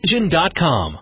TeaSagent.com.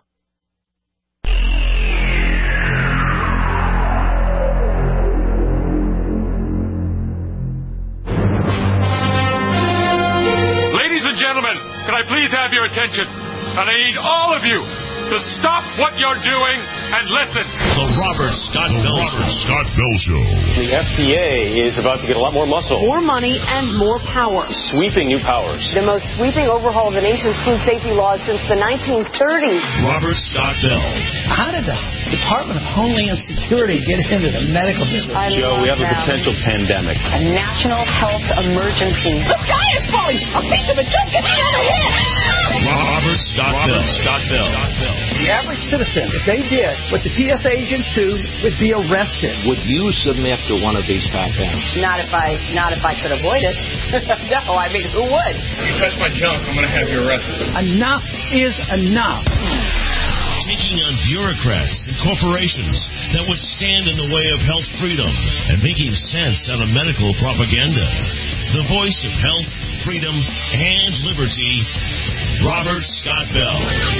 Ladies and gentlemen, can I please have your attention? And I need all of you to stop what you're doing and listen. The Robert Scott Bell Show. The FDA is about to get a lot more muscle. More money and more power. Sweeping new powers. The most sweeping overhaul of the nation's food safety laws since the 1930s. Robert Scott Bell. How did the Department of Homeland Security get into the medical business? Joe, we have a potential pandemic. A national health emergency. The sky is falling! A piece of it just get me out of here! Robert Scott Bell. The average citizen, if they did what the TSA agents do, would be arrested. Would you submit to one of these pat-downs? Not if I could avoid it. No, I mean, who would? If you touch my junk, I'm going to have you arrested. Enough is enough. Taking on bureaucrats and corporations that would stand in the way of health freedom and making sense out of medical propaganda. The voice of health, freedom, and liberty, Robert Scott Bell.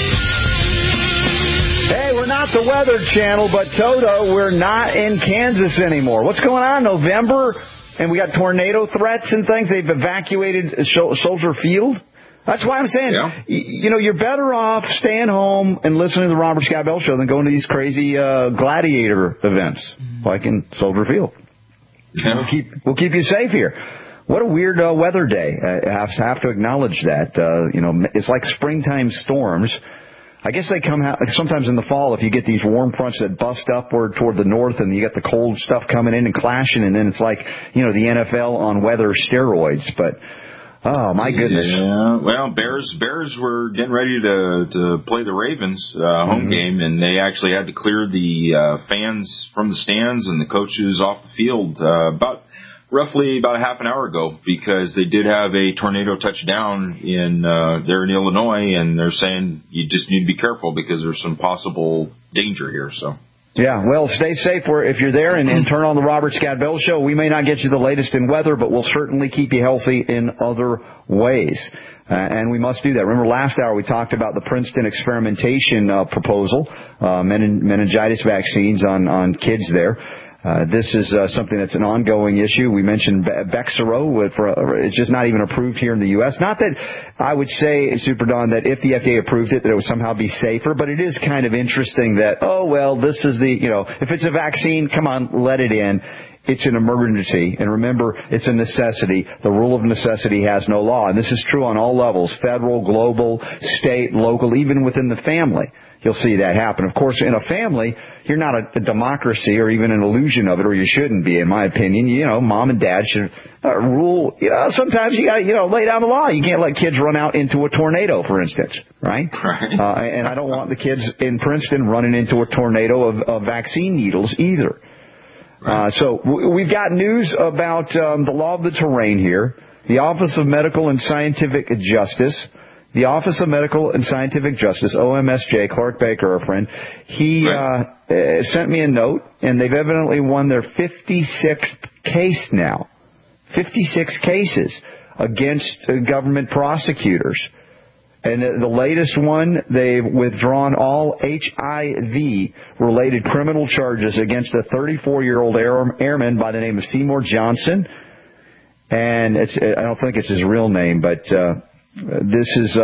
Hey, we're not the Weather Channel, but Toto, we're not in Kansas anymore. What's going on? November, and we got tornado threats and things. They've evacuated Soldier Field. That's why I'm saying, you're better off staying home and listening to the Robert Scott Bell Show than going to these crazy gladiator events, like in Soldier Field. Yeah. We'll keep you safe here. What a weird weather day. I have to acknowledge that. It's like springtime storms. I guess they come out sometimes in the fall if you get these warm fronts that bust upward toward the north and you get the cold stuff coming in and clashing, and then it's like, the NFL on weather steroids. But, oh, my goodness. Yeah, well, Bears were getting ready to play the Ravens home game, and they actually had to clear the fans from the stands and the coaches off the field roughly about a half an hour ago, because they did have a tornado touchdown there in Illinois, and they're saying you just need to be careful because there's some possible danger here. So. Yeah, well, stay safe if you're there and turn on the Robert Scott Bell Show. We may not get you the latest in weather, but we'll certainly keep you healthy in other ways. And we must do that. Remember last hour we talked about the Princeton experimentation proposal, meningitis vaccines on kids there. This is something that's an ongoing issue. We mentioned Bexaro. It's just not even approved here in the U.S. Not that I would say, Super Don, that if the FDA approved it, that it would somehow be safer, but it is kind of interesting that, this is if it's a vaccine, come on, let it in. It's an emergency. And remember, it's a necessity. The rule of necessity has no law. And this is true on all levels, federal, global, state, local, even within the family. You'll see that happen. Of course, in a family, you're not a democracy or even an illusion of it, or you shouldn't be, in my opinion. Mom and dad should rule. Sometimes you got to, lay down the law. You can't let kids run out into a tornado, for instance, right? Right. And I don't want the kids in Princeton running into a tornado of vaccine needles either. Right. So we've got news about the law of the terrain here. The Office of Medical and Scientific Justice. The Office of Medical and Scientific Justice, OMSJ, Clark Baker, our friend, he sent me a note, and they've evidently won their 56th case now. 56 cases against government prosecutors. And the latest one, they've withdrawn all HIV-related criminal charges against a 34-year-old airman by the name of Seymour Johnson. And I don't think it's his real name, but this is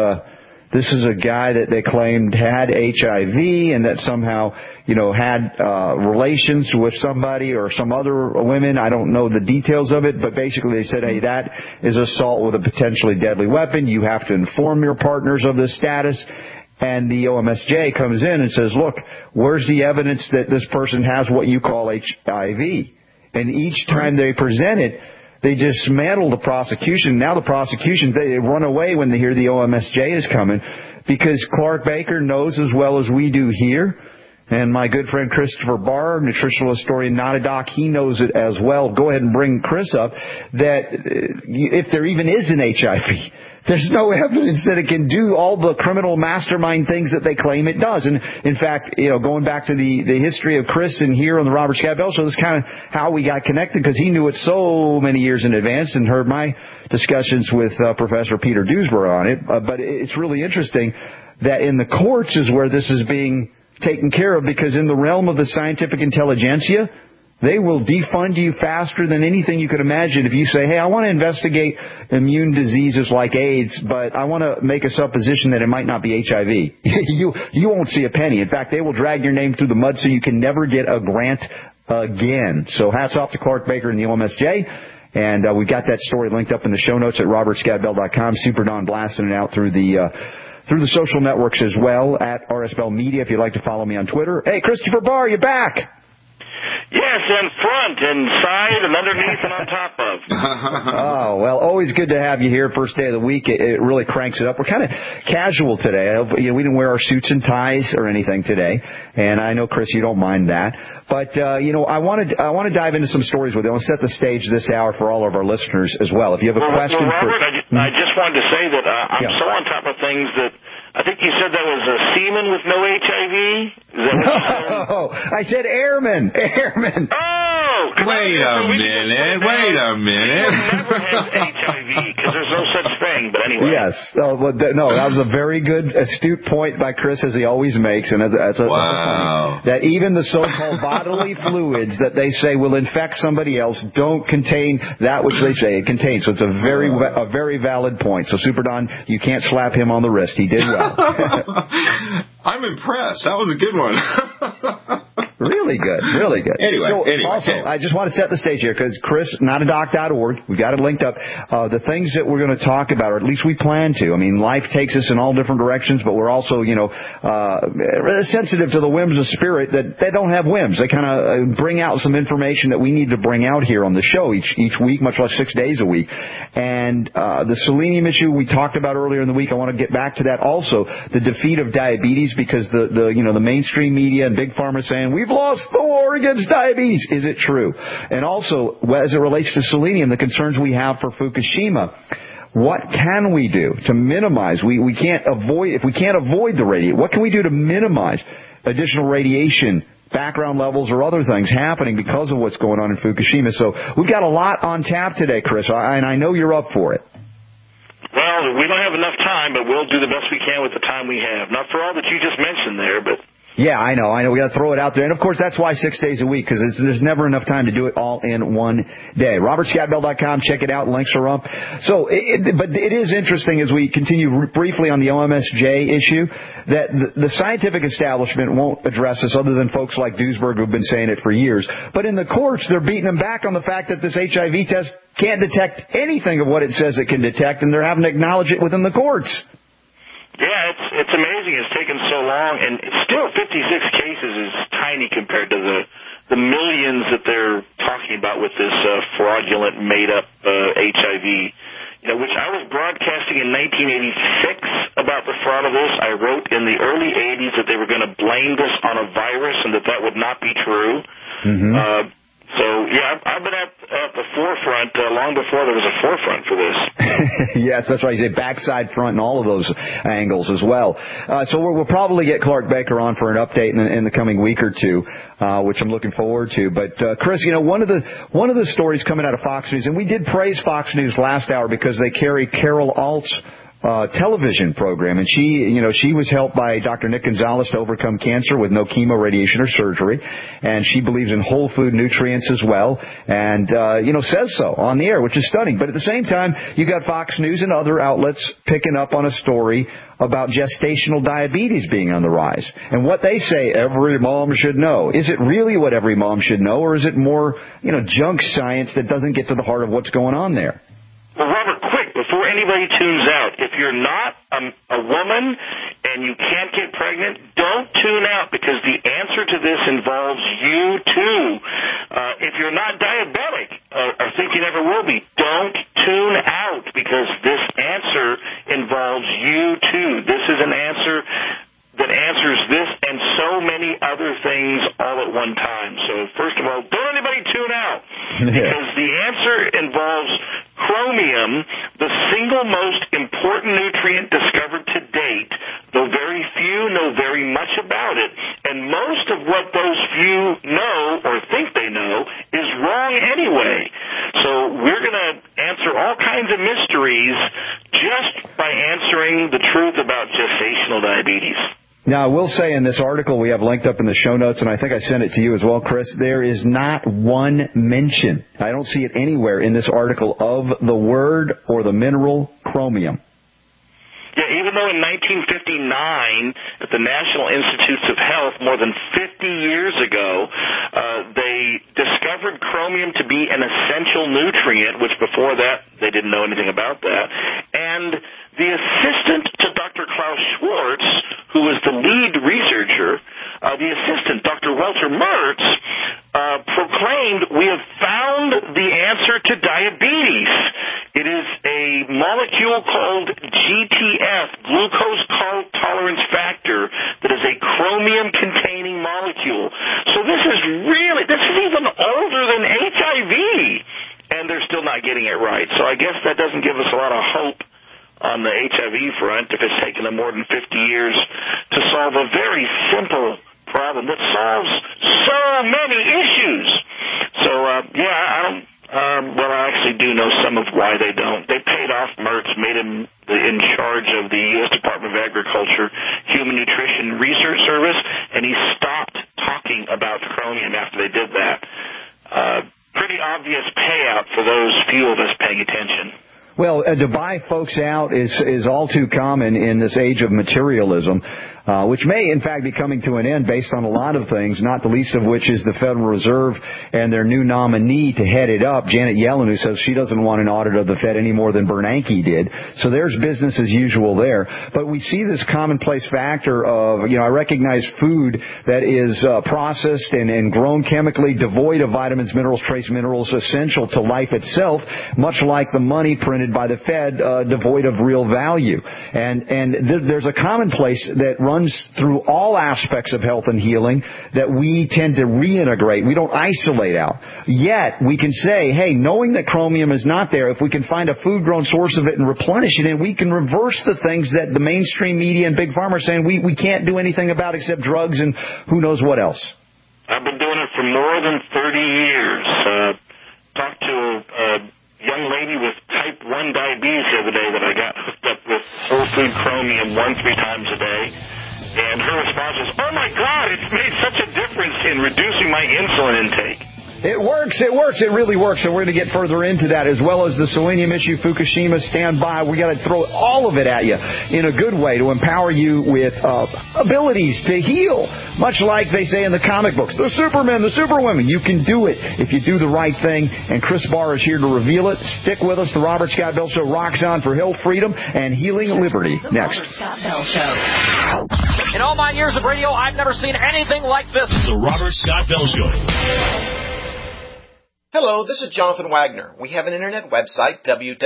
a guy that they claimed had HIV and that somehow, had relations with somebody or some other women. I don't know the details of it, but basically they said, hey, that is assault with a potentially deadly weapon. You have to inform your partners of this status. And the OMSJ comes in and says, look, where's the evidence that this person has what you call HIV? And each time they present it, they dismantle the prosecution. Now the prosecution, they run away when they hear the OMSJ is coming, because Clark Baker knows as well as we do here, and my good friend Christopher Barr, nutritional historian, not a doc, he knows it as well. Go ahead and bring Chris up, that if there even is an HIV there's no evidence that it can do all the criminal mastermind things that they claim it does. And in fact, going back to the history of Chris and here on the Robert Scott Bell Show, this is kind of how we got connected, because he knew it so many years in advance and heard my discussions with Professor Peter Duesberg on it. But it's really interesting that in the courts is where this is being taken care of, because in the realm of the scientific intelligentsia, they will defund you faster than anything you could imagine. If you say, hey, I want to investigate immune diseases like AIDS, but I want to make a supposition that it might not be HIV, you won't see a penny. In fact, they will drag your name through the mud so you can never get a grant again. So hats off to Clark Baker and the OMSJ. And we've got that story linked up in the show notes at robertscottbell.com. Super Don blasting it out through the social networks as well, at RS Bell Media, if you'd like to follow me on Twitter. Hey, Christopher Barr, you're back. Yes, in front, inside, and underneath, and on top of. Oh, well, always good to have you here. First day of the week, it really cranks it up. We're kind of casual today. We didn't wear our suits and ties or anything today, and I know, Chris, you don't mind that. But, I want to dive into some stories with you. I want to set the stage this hour for all of our listeners as well. If you have a question... Well, Robert, I just wanted to say that I'm so on top of things that I think you said that was a seaman with no HIV? Is that what you said? No, I said airman. Oh! Wait a minute. Never has HIV, because there's no such thing, but anyway. Yes. No, that was a very good, astute point by Chris, as he always makes. And wow. That even the so-called bodily fluids that they say will infect somebody else don't contain that which they say it contains. So it's a very valid point. So Super Don, you can't slap him on the wrist. He did well. I'm impressed. That was a good one. Really good. Anyway, I just want to set the stage here, because Chris, notadoc.org, we've got it linked up. The things that we're going to talk about, or at least we plan to. I mean, life takes us in all different directions, but we're also, sensitive to the whims of spirit that they don't have whims. They kind of bring out some information that we need to bring out here on the show each week, much less 6 days a week. And the selenium issue we talked about earlier in the week, I want to get back to that also. The defeat of diabetes, because the mainstream media and big pharma saying we've lost the war against diabetes. Is it true? And also, as it relates to selenium, the concerns we have for Fukushima. What can we do to minimize? We can't avoid, if we can't avoid the radiation, what can we do to minimize additional radiation, background levels, or other things happening because of what's going on in Fukushima? So we've got a lot on tap today, Chris, and I know you're up for it. Well, we don't have enough time, but we'll do the best we can with the time we have. Not for all that you just mentioned there, but... Yeah, I know. We got to throw it out there. And, of course, that's why 6 days a week, because there's never enough time to do it all in one day. RobertScottBell.com. Check it out. Links are up. So, but it is interesting, as we continue briefly on the OMSJ issue, that the scientific establishment won't address this, other than folks like Duesberg who've been saying it for years. But in the courts, they're beating them back on the fact that this HIV test can't detect anything of what it says it can detect, and they're having to acknowledge it within the courts. Yeah, it's amazing it's taken so long, and still 56 cases is tiny compared to the millions that they're talking about with this fraudulent, made-up HIV, which I was broadcasting in 1986 about the fraud of this. I wrote in the early 80s that they were going to blame this on a virus and that would not be true. Mm-hmm. So, yeah, I've been at the forefront long before there was a forefront for this. Yes, that's right. You say backside, front, and all of those angles as well. So we'll probably get Clark Baker on for an update in the coming week or two, which I'm looking forward to. But, Chris, one of the stories coming out of Fox News, and we did praise Fox News last hour because they carry Carol Alt's television program, and she was helped by Dr. Nick Gonzalez to overcome cancer with no chemo, radiation, or surgery, and she believes in whole food nutrients as well, and says so on the air, which is stunning. But at the same time, you got Fox News and other outlets picking up on a story about gestational diabetes being on the rise, and what they say every mom should know. Is it really what every mom should know, or is it more junk science that doesn't get to the heart of what's going on there? Well, Robert, quick, before anybody tunes out, if you're not a woman and you can't get pregnant, don't tune out, because the answer to this involves you, too. If you're not diabetic or think you never will be, don't tune out, because this answer involves you, too. This is an answer that answers this and so many other things all at one time. So, first of all, don't anybody tune out, because the answer involves chromium, the single most important Now, I will say in this article we have linked up in the show notes, and I think I sent it to you as well, Chris, there is not one mention, I don't see it anywhere in this article, of the word or the mineral chromium. Yeah, even though in 1959, at the National Institutes of Health, more than 50 years ago, they discovered chromium to be an essential nutrient, which before that they didn't know anything about that. And the assistant to Dr. Klaus Schwartz, who was the lead researcher, the assistant, Dr. Walter Mertz, proclaimed, "We have found the answer to diabetes. It is a molecule called GTF, glucose tolerance factor, that is a chromium-containing molecule." So this is even older than HIV, and they're still not getting it right. So I guess that doesn't give us a lot of hope on the HIV front if it's taken them more than 50 years to solve a very simple problem that solves so many issues. So, I actually do know some of why they don't. They paid off Mertz, made him in charge of the U.S. Department of Agriculture Human Nutrition Research Service, and he stopped talking about chromium after they did that. Pretty obvious payout for those few of us paying attention. Well, to buy folks out is all too common in this age of materialism, which may, in fact, be coming to an end based on a lot of things, not the least of which is the Federal Reserve and their new nominee to head it up, Janet Yellen, who says she doesn't want an audit of the Fed any more than Bernanke did. So there's business as usual there. But we see this commonplace factor of, I recognize food that is processed and grown chemically, devoid of vitamins, minerals, trace minerals, essential to life itself, much like the money printed by the Fed, devoid of real value. And there's a commonplace that runs through all aspects of health and healing that we tend to reintegrate. We don't isolate out. Yet, we can say, hey, knowing that chromium is not there, if we can find a food-grown source of it and replenish it, and we can reverse the things that the mainstream media and big pharma are saying we can't do anything about except drugs and who knows what else. I've been doing it for more than 30 years. Talked to a young lady with type 1 diabetes the other day that I got hooked up with whole food chromium 1-3 times a day. And her response was, "Oh my God, it's made such a difference in reducing my insulin intake." It works, it really works, and we're going to get further into that, as well as the selenium issue, Fukushima. Stand by. We got to throw all of it at you in a good way to empower you with abilities to heal, much like they say in the comic books, the Supermen, the Superwomen. You can do it if you do the right thing, and Chris Barr is here to reveal it. Stick with us. The Robert Scott Bell Show rocks on for health, freedom, and healing liberty. Next. Robert Scott Bell Show. In all my years of radio, I've never seen anything like this. The Robert Scott Bell Show. Hello, this is Jonathan Wagner. We have an internet website,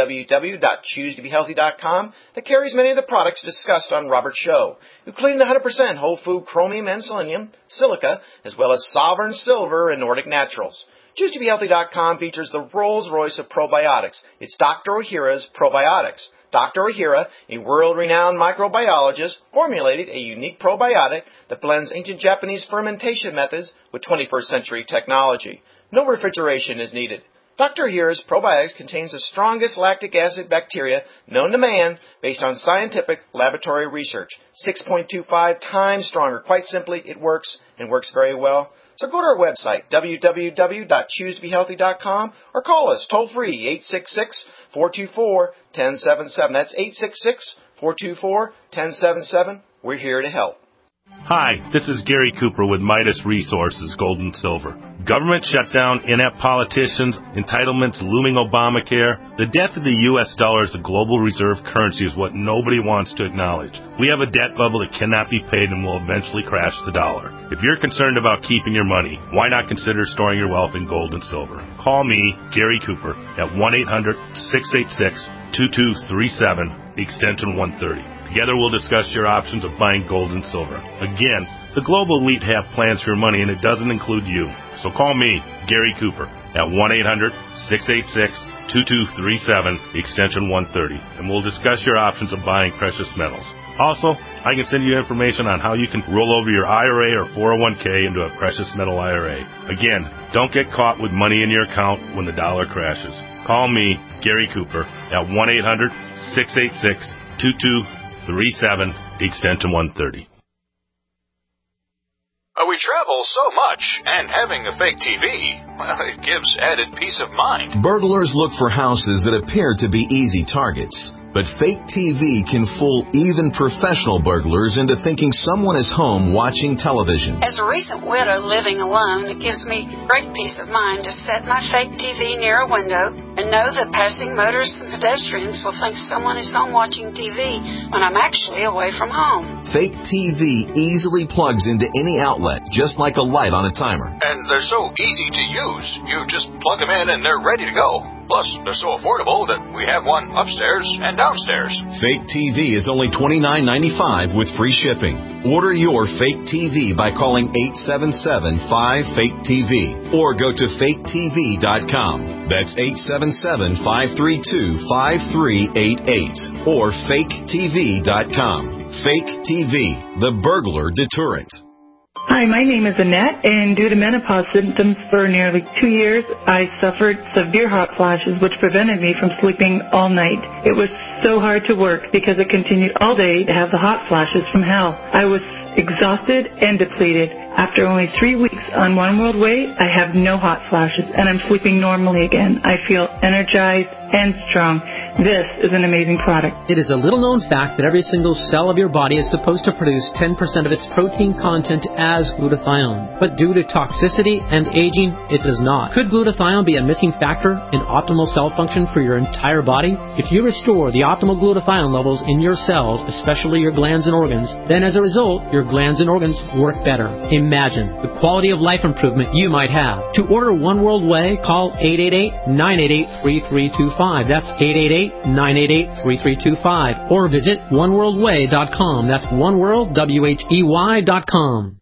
www.choosetobehealthy.com, that carries many of the products discussed on Robert's show, including the 100% whole food chromium and selenium, silica, as well as Sovereign Silver and Nordic Naturals. ChooseToBeHealthy.com features the Rolls-Royce of probiotics. It's Dr. Ohhira's Probiotics. Dr. Ohhira, a world-renowned microbiologist, formulated a unique probiotic that blends ancient Japanese fermentation methods with 21st century technology. No refrigeration is needed. Dr. Ohhira's probiotics contains the strongest lactic acid bacteria known to man based on scientific laboratory research. 6.25 times stronger. Quite simply, it works and works very well. So go to our website, www.choosetobehealthy.com, or call us toll-free, 866-424-1077. That's 866-424-1077. We're here to help. Hi, this is Gary Cooper with Midas Resources, Gold and Silver. Government shutdown, inept politicians, entitlements, looming Obamacare. The death of the U.S. dollar as the global reserve currency is what nobody wants to acknowledge. We have a debt bubble that cannot be paid and will eventually crash the dollar. If you're concerned about keeping your money, why not consider storing your wealth in gold and silver? Call me, Gary Cooper, at 1-800-686-2237, extension 130. Together we'll discuss your options of buying gold and silver. Again, the global elite have plans for your money, and it doesn't include you. So call me, Gary Cooper, at 1-800-686-2237, extension 130, and we'll discuss your options of buying precious metals. Also, I can send you information on how you can roll over your IRA or 401k into a precious metal IRA. Again, don't get caught with money in your account when the dollar crashes. Call me, Gary Cooper, at 1-800-686-2237, extension 130. We travel so much, and having a fake TV, well, it gives added peace of mind. Burglars look for houses that appear to be easy targets. But fake TV can fool even professional burglars into thinking someone is home watching television. As a recent widow living alone, it gives me great peace of mind to set my fake TV near a window and know that passing motorists and pedestrians will think someone is home watching TV when I'm actually away from home. Fake TV easily plugs into any outlet, just like a light on a timer. And they're so easy to use. You just plug them in and they're ready to go. Plus, they're so affordable that we have one upstairs and downstairs. Fake TV is only $29.95 with free shipping. Order your fake TV by calling 877-5FAKE-TV or go to faketv.com. That's 877-532-5388 or faketv.com. Fake TV, the burglar deterrent. Hi, my name is Annette, and due to menopause symptoms for nearly 2 years, I suffered severe hot flashes, which prevented me from sleeping all night. It was so hard to work because it continued all day to have the hot flashes from hell. I was exhausted and depleted. After only 3 weeks on One World Way, I have no hot flashes, and I'm sleeping normally again. I feel energized and strong. This is an amazing product. It is a little-known fact that every single cell of your body is supposed to produce 10% of its protein content as glutathione. But due to toxicity and aging, it does not. Could glutathione be a missing factor in optimal cell function for your entire body? If you restore the optimal glutathione levels in your cells, especially your glands and organs, then as a result, your glands and organs work better. Imagine the quality of life improvement you might have. To order One World Way, call 888-988-3325. That's 888-988-3325. Or visit oneworldway.com. That's oneworldwhey.com.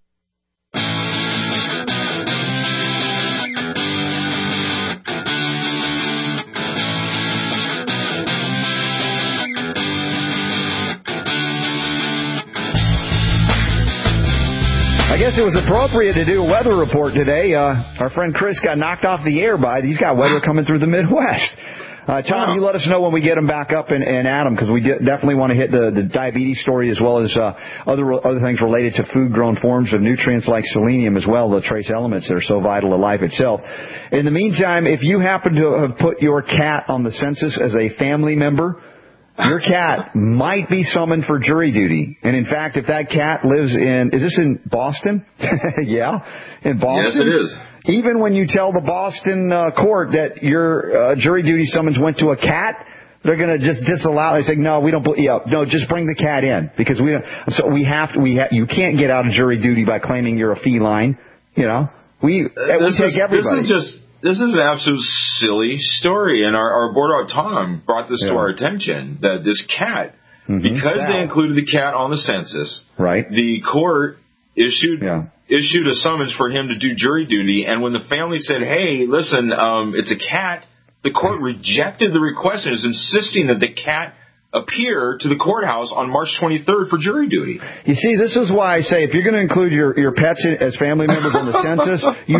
I guess it was appropriate to do a weather report today. Our friend Chris got knocked off the air by, he's got weather coming through the Midwest. Tom, you let us know when we get him back up and at him, because we definitely want to hit the diabetes story as well as other things related to food-grown forms of nutrients like selenium as well, the trace elements that are so vital to life itself. In the meantime, if you happen to have put your cat on the census as a family member, your cat might be summoned for jury duty. And in fact, if that cat lives is this in Boston? Yeah, in Boston? Yes, it is. Even when you tell the Boston court that your jury duty summons went to a cat, they're going to just disallow. They say, no, we don't. No, just bring the cat in, because we don't. So you can't get out of jury duty by claiming you're a feline. You know, we take everybody. This is an absolute silly story, and our board dog Tom brought this to our attention, that this cat, because they included the cat on the census, right? The court issued a summons for him to do jury duty, and when the family said, hey, listen, it's a cat, the court rejected the request and is insisting that the cat appear to the courthouse on March 23rd for jury duty. You see, this is why I say if you're going to include your pets as family members on the census, you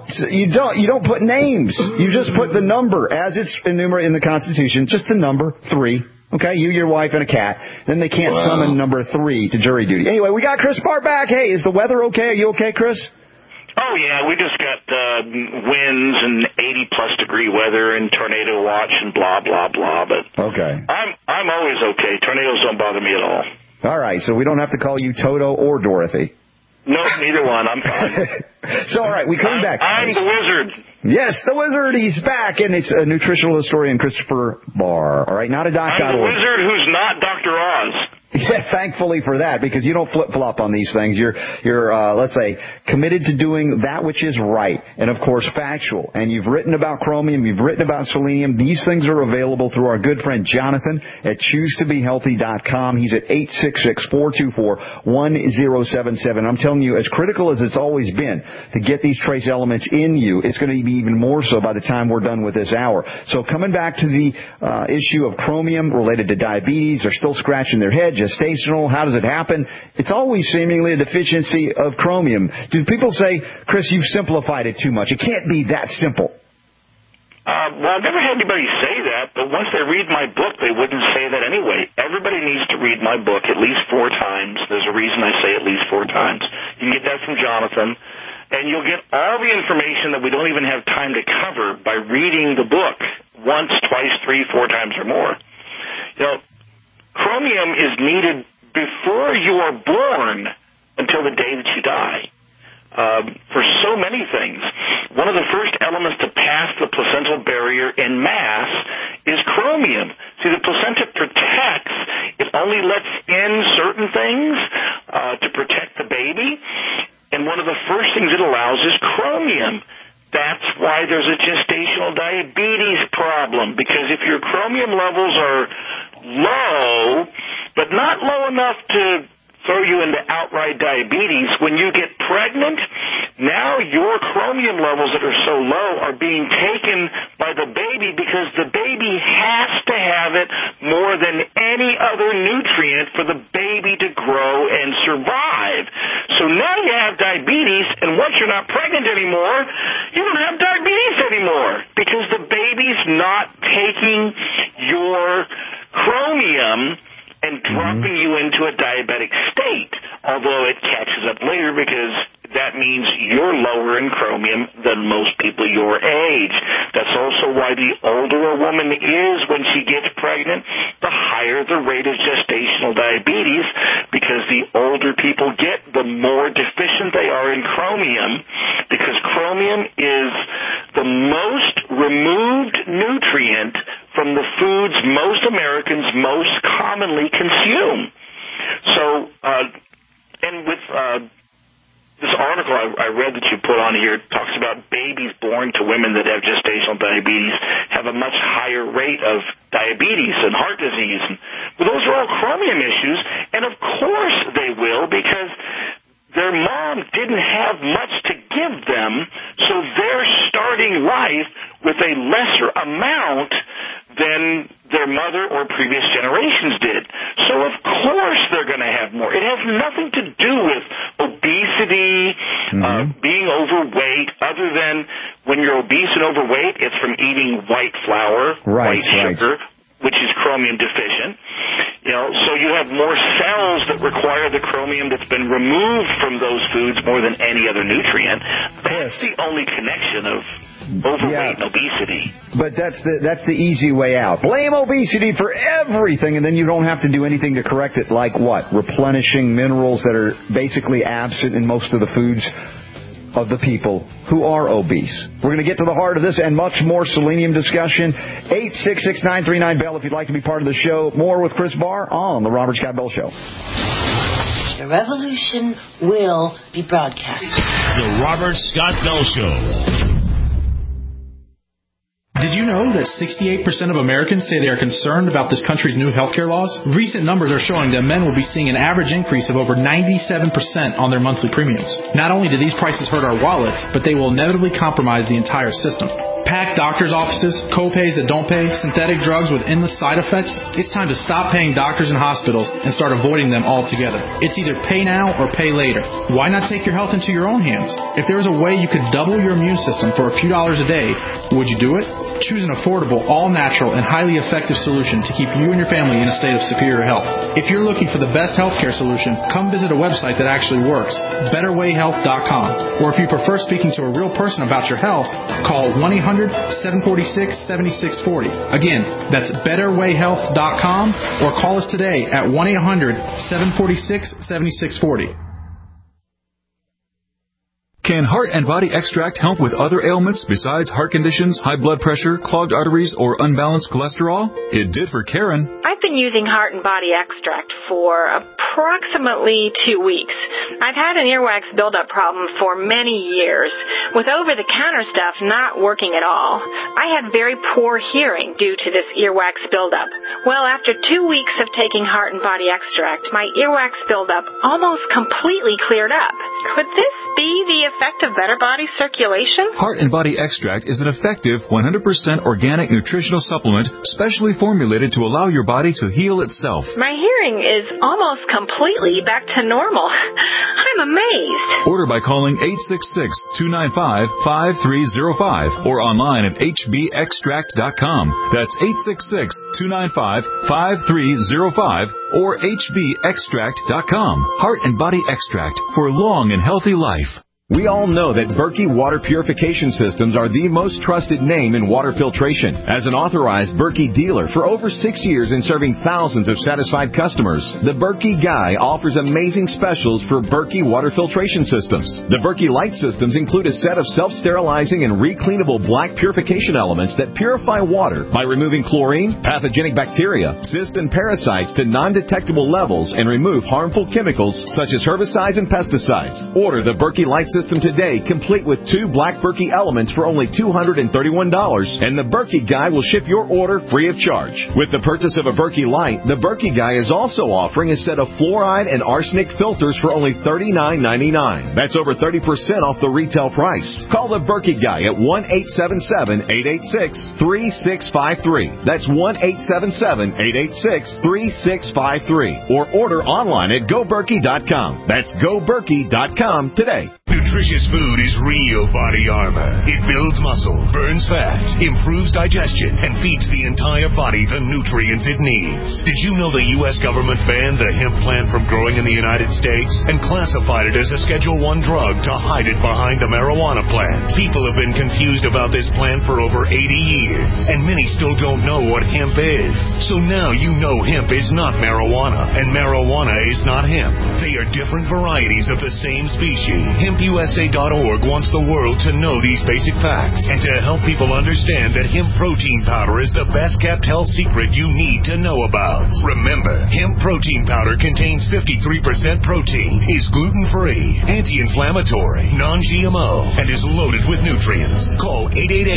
don't put names. You just put the number as it's enumerated in the Constitution, just the number 3. Okay, you, your wife, and a cat. Then they can't summon number 3 to jury duty. Anyway, we got Chris Bart back. Hey, is the weather okay? Are you okay, Chris? Oh, yeah, we just got winds and 80-plus degree weather and tornado watch and blah, blah, blah. But okay. I'm always okay. Tornadoes don't bother me at all. All right, so we don't have to call you Toto or Dorothy. No, neither one. I'm fine. So, all right, we come back. I'm the wizard. Yes, the wizard. He's back, and it's a nutritional historian, Christopher Barr. All right, not a doc. I'm the wizard who's not Dr. Oz. Yeah, thankfully for that, because you don't flip-flop on these things. You're let's say, committed to doing that which is right, and of course factual. And you've written about chromium, you've written about selenium. These things are available through our good friend Jonathan at ChooseToBeHealthy.com. He's at 866-424-1077. I'm telling you, as critical as it's always been to get these trace elements in you, it's going to be even more so by the time we're done with this hour. So coming back to the issue of chromium related to diabetes, they're still scratching their head. Gestational, how does it happen? It's always seemingly a deficiency of chromium. Do people say, Chris, you've simplified it too much? It can't be that simple. Well, I've never had anybody say that, but once they read my book, they wouldn't say that anyway. Everybody needs to read my book at least 4 times. There's a reason I say at least 4 times. You get that from Jonathan. And you'll get all the information that we don't even have time to cover by reading the book once, twice, 3, 4 times or more. Chromium is needed before you are born until the day that you die. For so many things. One of the first elements to pass the placental barrier en masse is chromium. See, the placenta protects. It only lets in certain things to protect the baby. And one of the first things it allows is chromium. That's why there's a gestational diabetes problem, because if your chromium levels are low, but not low enough to throw you into outright diabetes, when you get pregnant, now your chromium levels that are so low are being taken by the baby because the baby has to have it more than any other nutrient for the baby to grow and survive. So now you have diabetes, and once you're not pregnant anymore, you don't have diabetes anymore because the baby's not taking your chromium and dropping you into a diabetic state, although it catches up later because that means you're lower in chromium than most people your age. That's also why the older a woman is when she gets pregnant, the higher the rate of gestational diabetes, because the older people get, the more deficient they are in chromium, because chromium is the most removed nutrient from the foods most Americans most commonly consume. So, and with this article I read that you put on here talks about babies born to women that have gestational diabetes have a much higher rate of diabetes and heart disease. But those are all chromium issues, and of course they will, because their mom didn't have much to give them, so they're starting life with a lesser amount than their mother or previous generations did. So of course they're going to have more. It has nothing to do with obesity, being overweight, other than when you're obese and overweight, it's from eating white flour, white sugar, which is chromium deficient. So you have more cells that require the chromium that's been removed from those foods more than any other nutrient. That's the only connection of overweight and obesity. But that's the easy way out. Blame obesity for everything, and then you don't have to do anything to correct it, like what? Replenishing minerals that are basically absent in most of the foods of the people who are obese. We're going to get to the heart of this and much more selenium discussion. 866-939-BELL if you'd like to be part of the show. More with Chris Barr on The Robert Scott Bell Show. The revolution will be broadcast. The Robert Scott Bell Show. Did you know that 68% of Americans say they are concerned about this country's new healthcare laws? Recent numbers are showing that men will be seeing an average increase of over 97% on their monthly premiums. Not only do these prices hurt our wallets, but they will inevitably compromise the entire system. Packed doctors' offices, co-pays that don't pay, synthetic drugs with endless side effects. It's time to stop paying doctors and hospitals and start avoiding them altogether. It's either pay now or pay later. Why not take your health into your own hands? If there was a way you could double your immune system for a few dollars a day, would you do it? Choose an affordable, all-natural, and highly effective solution to keep you and your family in a state of superior health. If you're looking for the best healthcare solution, come visit a website that actually works, BetterWayHealth.com. Or if you prefer speaking to a real person about your health, call 1-800-746-7640. Again, that's BetterWayHealth.com, or call us today at 1-800-746-7640. Can Heart and Body Extract help with other ailments besides heart conditions, high blood pressure, clogged arteries, or unbalanced cholesterol? It did for Karen. I've been using Heart and Body Extract for approximately 2 weeks. I've had an earwax buildup problem for many years, with over-the-counter stuff not working at all. I had very poor hearing due to this earwax buildup. Well, after 2 weeks of taking Heart and Body Extract, my earwax buildup almost completely cleared up. Could this be the effect of better body circulation? Heart and Body Extract is an effective 100% organic nutritional supplement specially formulated to allow your body to heal itself. My hearing is almost completely back to normal. I'm amazed. Order by calling 866-295-5305 or online at hbextract.com. That's 866-295-5305 or hbextract.com. Heart and Body Extract for long and healthy life. We all know that Berkey Water Purification Systems are the most trusted name in water filtration. As an authorized Berkey dealer for over 6 years and serving thousands of satisfied customers, the Berkey Guy offers amazing specials for Berkey water filtration systems. The Berkey Light systems include a set of self-sterilizing and recleanable black purification elements that purify water by removing chlorine, pathogenic bacteria, cysts, and parasites to non-detectable levels and remove harmful chemicals such as herbicides and pesticides. Order the Berkey Light system today, complete with 2 black Berkey elements for only $231, and the Berkey Guy will ship your order free of charge. With the purchase of a Berkey Light, the Berkey Guy is also offering a set of fluoride and arsenic filters for only $39.99. That's over 30% off the retail price. Call the Berkey Guy at 1-877-886-3653. That's 1-877-886-3653. Or order online at GoBerkey.com. That's GoBerkey.com today. Nutritious food is real body armor. It builds muscle, burns fat, improves digestion, and feeds the entire body the nutrients it needs. Did you know the U.S. government banned the hemp plant from growing in the United States and classified it as a Schedule I drug to hide it behind the marijuana plant? People have been confused about this plant for over 80 years, and many still don't know what hemp is. So now you know hemp is not marijuana, and marijuana is not hemp. They are different varieties of the same species. HempUSA.org wants the world to know these basic facts and to help people understand that hemp protein powder is the best kept health secret you need to know about. Remember, hemp protein powder contains 53% protein, is gluten-free, anti-inflammatory, non-GMO, and is loaded with nutrients. Call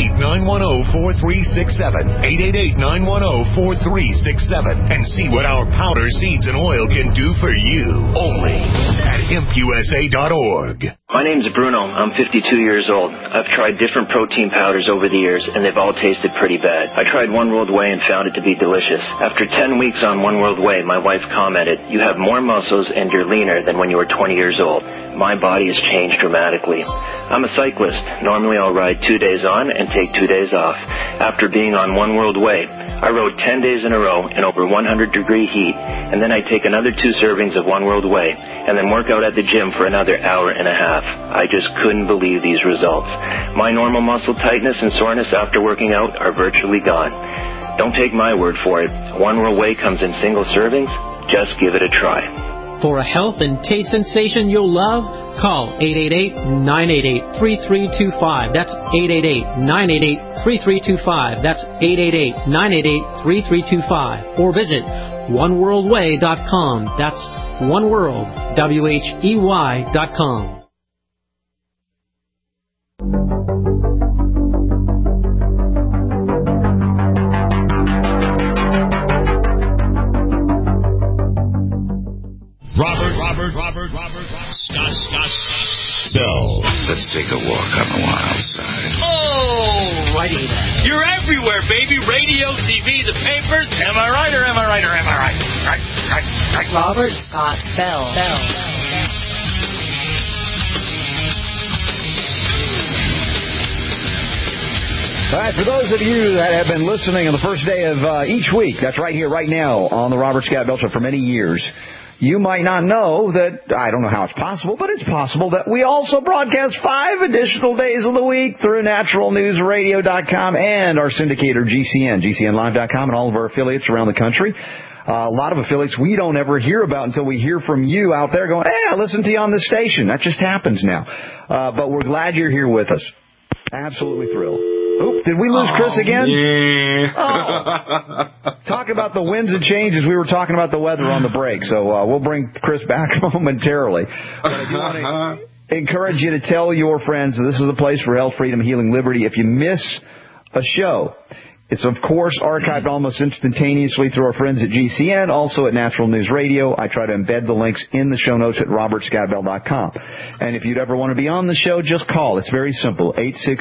888-910-4367, 888-910-4367, and see what our powder, seeds, and oil can do for you. Only at HempUSA.org. My name's Bruno. I'm 52 years old. I've tried different protein powders over the years, and they've all tasted pretty bad. I tried One World Whey and found it to be delicious. After 10 weeks on One World Whey, my wife commented, "You have more muscles and you're leaner than when you were 20 years old." My body has changed dramatically. I'm a cyclist. Normally I'll ride 2 days on and take 2 days off. After being on One World Whey, I rode 10 days in a row in over 100-degree heat, and then I take another 2 servings of One World Whey, and then work out at the gym for another hour and a half. I just couldn't believe these results. My normal muscle tightness and soreness after working out are virtually gone. Don't take my word for it. One World Whey comes in single servings. Just give it a try. For a health and taste sensation you'll love, call 888-988-3325. That's 888-988-3325. That's 888-988-3325. Or visit oneworldwhey.com. That's oneworldwhey.com. Robert, Scott Bell. Let's take a walk on the wild side. Oh, righty then. You're everywhere, baby. Radio, TV, the papers. Am I right or am I right or am I right? Right. Robert Scott Bell. All right, for those of you that have been listening on the first day of each week, that's right here, right now, on the Robert Scott Bell Show for many years, you might not know that, I don't know how it's possible, but it's possible that we also broadcast 5 additional days of the week through naturalnewsradio.com and our syndicator GCN, GCNlive.com, and all of our affiliates around the country. A lot of affiliates we don't ever hear about until we hear from you out there going, hey, I listen to you on this station. That just happens now. But we're glad you're here with us. Absolutely thrilled. Oop, did we lose Chris again? Yeah. Talk about the winds and changes. We were talking about the weather on the break, so we'll bring Chris back momentarily. But I do want to encourage you to tell your friends that this is a place for health, freedom, healing, liberty. If you miss a show, it's, of course, archived almost instantaneously through our friends at GCN, also at Natural News Radio. I try to embed the links in the show notes at robertscottbell.com. And if you'd ever want to be on the show, just call. It's very simple,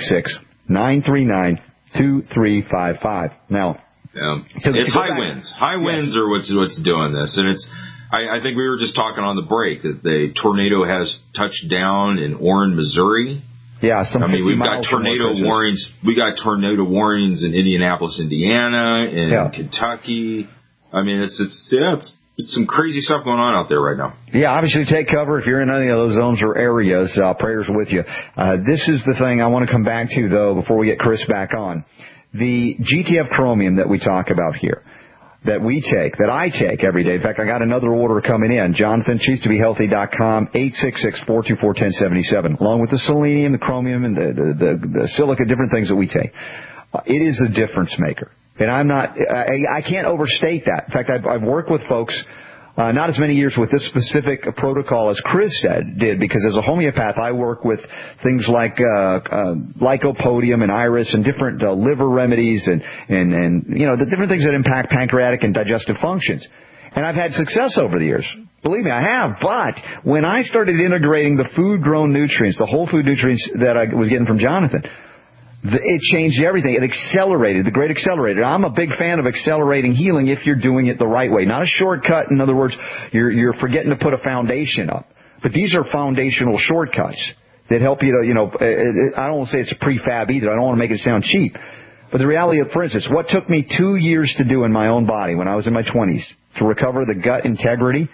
866-939-2355. Now, it's high winds. High winds are what's doing this. And it's, I think we were just talking on the break that the tornado has touched down in Warren, Missouri. Yeah, we've got tornado warnings. We got tornado warnings in Indianapolis, Indiana, in Kentucky. I mean, it's It's some crazy stuff going on out there right now. Yeah, obviously take cover if you're in any of those zones or areas. Prayers with you. This is the thing I want to come back to, though, before we get Chris back on. The GTF Chromium that we talk about here, that we take, that I take every day. In fact, I got another order coming in. Jonathan, choosetobehealthy.com, 866-424-1077, along with the selenium, the chromium, and the silica, different things that we take. It is a difference maker. And I can't overstate that. In fact, I've worked with folks, not as many years with this specific protocol as Chris did, because as a homeopath, I work with things like lycopodium and iris and different liver remedies and the different things that impact pancreatic and digestive functions. And I've had success over the years. Believe me, I have. But when I started integrating the food-grown nutrients, the whole food nutrients that I was getting from Jonathan, it changed everything. It accelerated, the great accelerator. I'm a big fan of accelerating healing if you're doing it the right way. Not a shortcut. In other words, you're forgetting to put a foundation up. But these are foundational shortcuts that help you to, I don't want to say it's a prefab either. I don't want to make it sound cheap. But the reality of, for instance, what took me 2 years to do in my own body when I was in my 20s to recover the gut integrity,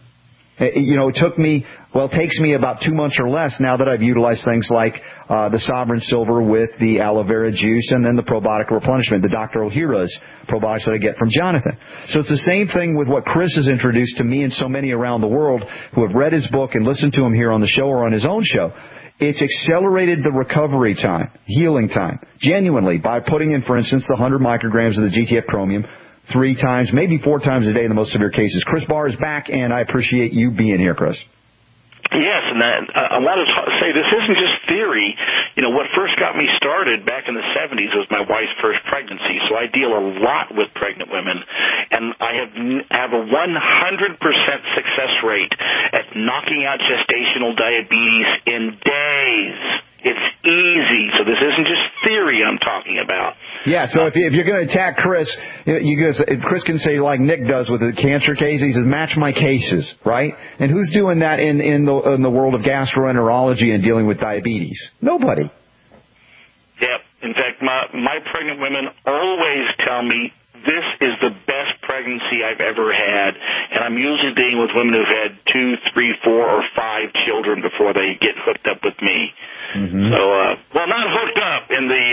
it took me, it takes me about 2 months or less now that I've utilized things like the Sovereign Silver with the aloe vera juice and then the probiotic replenishment, the Dr. Ohhira's probiotics that I get from Jonathan. So it's the same thing with what Chris has introduced to me and so many around the world who have read his book and listened to him here on the show or on his own show. It's accelerated the recovery time, healing time, genuinely, by putting in, for instance, the 100 micrograms of the GTF Chromium 3 times, maybe 4 times a day in the most severe cases. Chris Barr is back, and I appreciate you being here, Chris. Yes, and I want to say this isn't just theory. What first got me started back in the 70s was my wife's first pregnancy, so I deal a lot with pregnant women, and I have a 100% success rate at knocking out gestational diabetes in days. It's easy, so this isn't just theory I'm talking about. Yeah, so if you're going to attack Chris, Chris can say like Nick does with the cancer case. He says, match my cases, right? And who's doing that in the world of gastroenterology and dealing with diabetes? Nobody. Yep. In fact, my pregnant women always tell me this is the best pregnancy I've ever had, and I'm usually dealing with women who've had 2, 3, 4, or 5 children before they get hooked up with me. Mm-hmm. So, not hooked up in the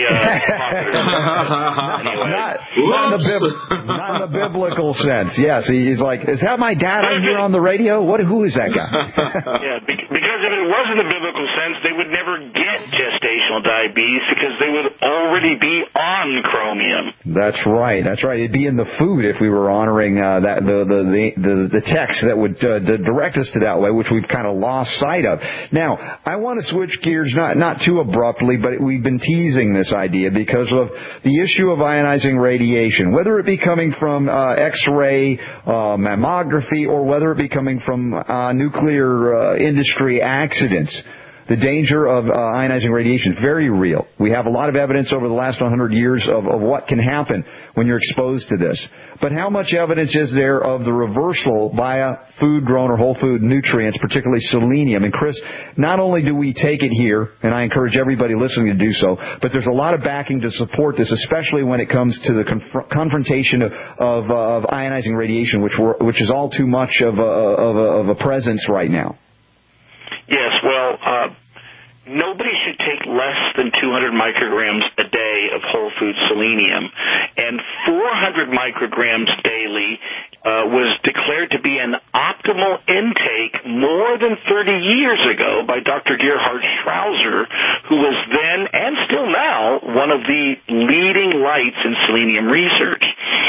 anyway. Not in the biblical sense. Yes, he's like, is that my dad on here on the radio? Who is that guy? Yeah, because if it wasn't a biblical sense, they would never get gestational diabetes because they would already be on chromium. That's right. It'd be in the food if we were honoring the text that would direct us to that way, which we've kind of lost sight of. Now, I want to switch gears, not too abruptly, but we've been teasing this idea because of the issue of ionizing radiation, whether it be coming from X-ray, mammography, or whether it be coming from nuclear industry accidents. The danger of ionizing radiation is very real. We have a lot of evidence over the last 100 years of what can happen when you're exposed to this. But how much evidence is there of the reversal via food-grown or whole food nutrients, particularly selenium? And Chris, not only do we take it here, and I encourage everybody listening to do so, but there's a lot of backing to support this, especially when it comes to the confrontation of ionizing radiation, which is all too much of a presence right now. Yes, nobody should take less than 200 micrograms a day of whole food selenium, and 400 micrograms daily was declared to be an optimal intake more than 30 years ago by Dr. Gerhard Schrauzer, who was then, and still now, one of the leading lights in selenium research.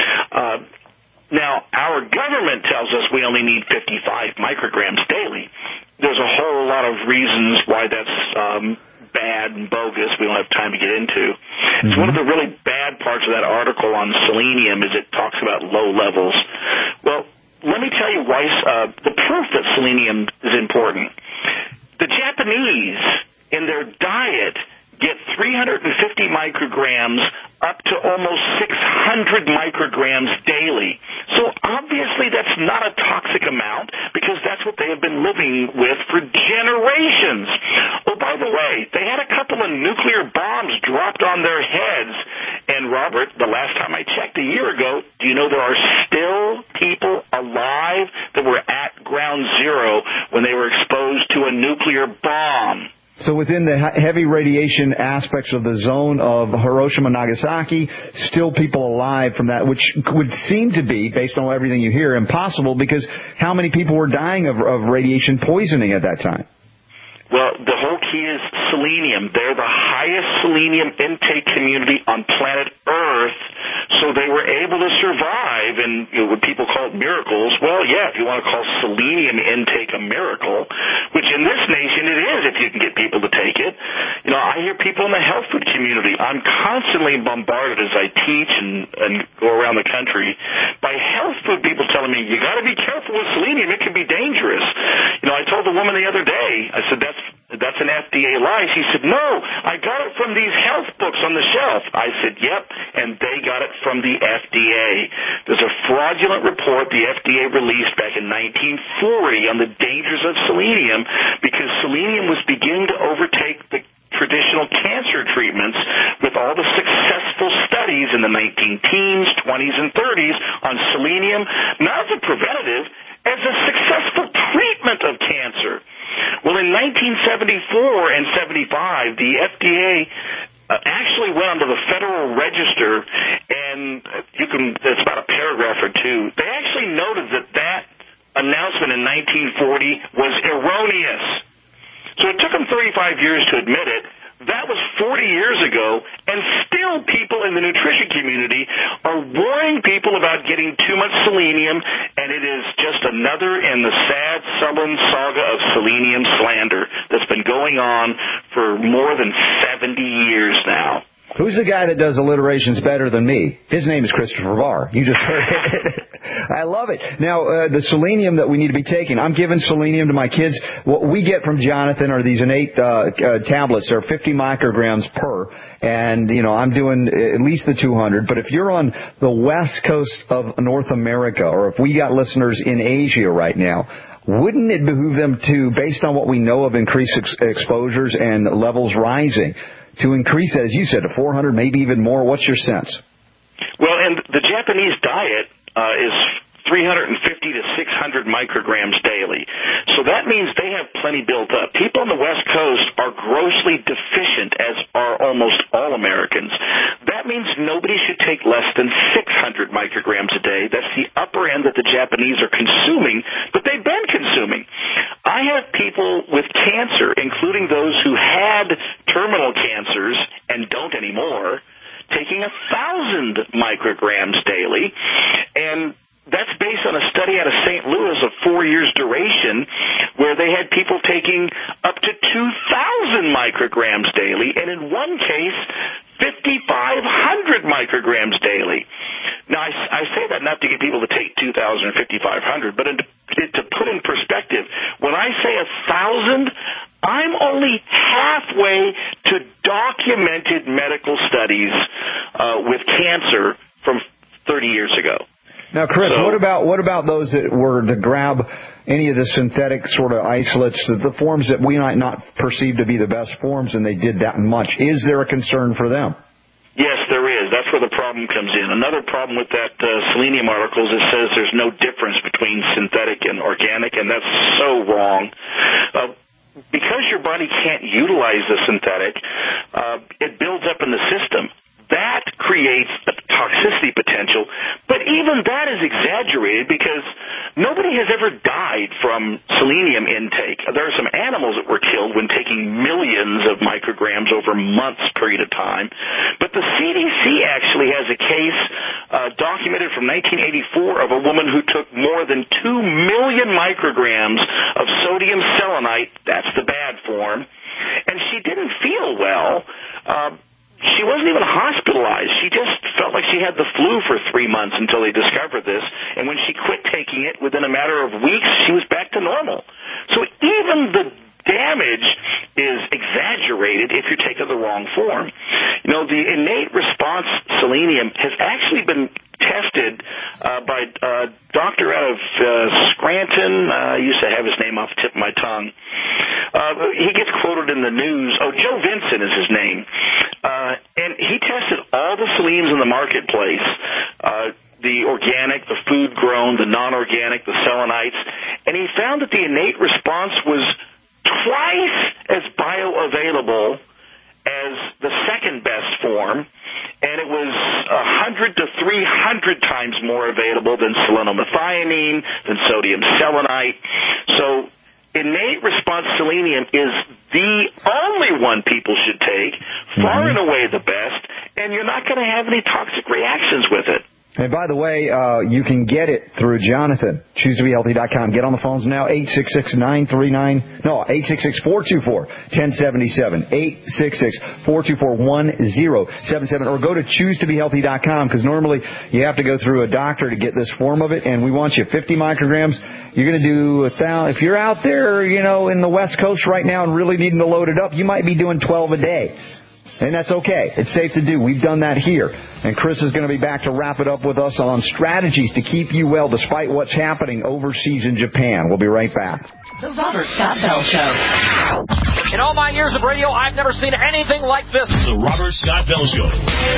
Now, our government tells us we only need 55 micrograms daily. There's a whole lot of reasons why that's bad and bogus we don't have time to get into. Mm-hmm. It's one of the really bad parts of that article on selenium is it talks about low levels. Well, let me tell you why the proof that selenium is important. The Japanese, in their diet, get 350 micrograms up to almost 600 micrograms daily. So obviously that's not a toxic amount because that's what they have been living with for generations. Oh, by the way, they had a couple of nuclear bombs dropped on their heads. And Robert, the last time I checked a year ago, do you know there are still people alive bomb. So within the heavy radiation aspects of the zone of Hiroshima, Nagasaki, still people alive from that, which would seem to be, based on everything you hear, impossible, because how many people were dying of radiation poisoning at that time? Well, the whole key is selenium. They're the highest selenium intake community on planet Earth, so they were able to survive, and what people call miracles. Well, yeah, if you want to call selenium intake a miracle, which in this nation it is if you can get people to take it. I hear people in the health food community. I'm constantly bombarded as I teach and go around the country by health food people telling me, you got to be careful with selenium. It can be dangerous. I told the woman the other day, I said, that's an FDA lie. She said, no, I got it from these health books on the shelf. I said, yep, and they got it from the FDA. There's a fraudulent report the FDA released back in 1940 on the dangers of selenium, because selenium was beginning to overtake the traditional cancer treatments with all the successful studies in the 19-teens, 20s, and 30s on selenium, not as a preventative, as a successful treatment of cancer. Well, in 1974 and 75, the FDA actually went onto the Federal Register, and it's about a paragraph or two. They actually noted that announcement in 1940 was erroneous. So it took them 35 years to admit it. That was 40 years ago, and still people in the nutrition community are warning people about getting too much selenium, and it is just another in the sad, sullen saga of selenium slander that's been going on for more than 70 years now. Who's the guy that does alliterations better than me? His name is Christopher Barr. You just heard it. I love it. Now, the selenium that we need to be taking, I'm giving selenium to my kids. What we get from Jonathan are these innate tablets. They're 50 micrograms per. And, I'm doing at least the 200. But if you're on the west coast of North America, or if we got listeners in Asia right now, wouldn't it behoove them to, based on what we know of increased exposures and levels rising, to increase, as you said, to 400, maybe even more? What's your sense? Well, and the Japanese diet is 350 to 600 micrograms daily. So that means they have plenty built up. People on the West Coast are grossly deficient, as are almost all Americans. That means nobody should take less than 600 micrograms a day. That's the upper end that the Japanese are consuming, but they've been consuming. I have people with cancer, including those who had terminal cancers and don't anymore, taking 1,000 micrograms daily, and that's based on a study out of St. Louis of 4 years' duration, where they had people taking up to 2,000 micrograms daily, and in one case, 5,500 micrograms daily. Now, I say that not to get people to take 2,000 or 5,500, but to put in perspective, when I say 1,000, I'm only halfway to documented medical studies with cancer from 30 years ago. Now, Chris, what about those that were to grab any of the synthetic sort of isolates, the forms that we might not perceive to be the best forms, and they did that much? Is there a concern for them? Yes, there is. That's where the problem comes in. Another problem with that selenium article is it says there's no difference between synthetic and organic, and that's so wrong. Because your body can't utilize the synthetic, it builds up in the system. That creates a toxicity potential, but even that is exaggerated because nobody has ever died from selenium intake. There are some animals that were killed when taking millions of micrograms over months period of time, but the CDC actually has a case documented from 1984 of a woman who took more than 2 million micrograms of sodium selenite, that's the bad form, and she didn't feel well. She wasn't even hospitalized. She just felt like she had the flu for 3 months until they discovered this. And when she quit taking it, within a matter of weeks, she was back to normal. So even the damage is exaggerated if you're taking the wrong form. The innate response selenium has actually been tested by a doctor out of Scranton. I used to have his name off the tip of my tongue. He gets quoted in the news. Joe Vincent is his name. And he tested all the seleniums in the marketplace, the organic, the food-grown, the non-organic, the selenites, and he found that the innate response was twice as available as the second best form, and it was 100 to 300 times more available than selenomethionine, than sodium selenite. So innate response selenium is the only one people should take, far and away the best, and you're not going to have any toxic reactions with it. And by the way, you can get it through Jonathan, ChooseToBeHealthy.com. Get on the phones now, 866-424-1077, 866-424-1077, or go to ChooseToBeHealthy.com, because normally you have to go through a doctor to get this form of it, and we want you 50 micrograms. You're going to do 1,000. If you're out there, in the West Coast right now and really needing to load it up, you might be doing 12 a day. And that's okay. It's safe to do. We've done that here. And Chris is going to be back to wrap it up with us on strategies to keep you well despite what's happening overseas in Japan. We'll be right back. The Robert Scott Bell Show. In all my years of radio, I've never seen anything like this. The Robert Scott Bell Show.